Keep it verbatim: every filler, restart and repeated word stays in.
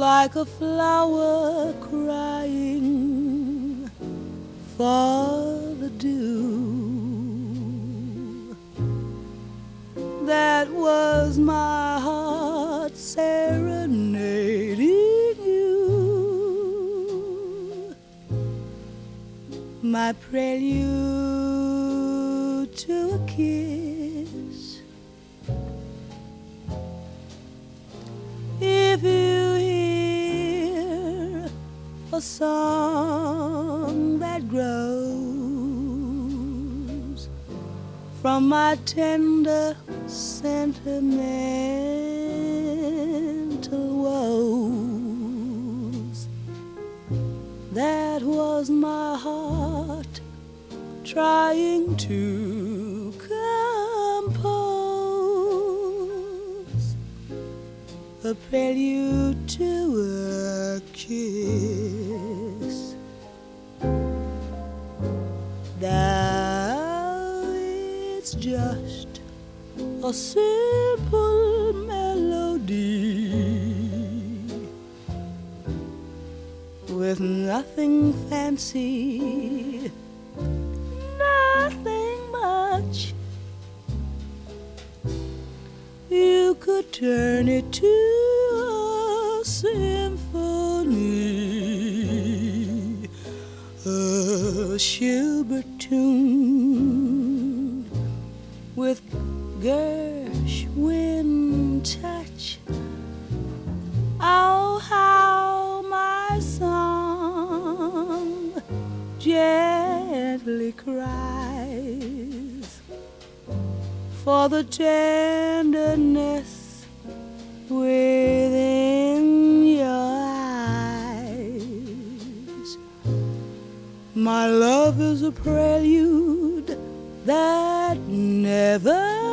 like a flower crying for the dew. That was my heart serenading you, my prelude to a kiss. If you hear a song that grows from my tender sentimental woes, that was my heart trying to compose a prelude to a kiss. Now it's just a simple melody with nothing fancy, nothing much. You could turn it to a symphony, a Schubert tune with Gershwin touch. Oh, how my song gently cries for the tenderness within your eyes. My love is a prelude that never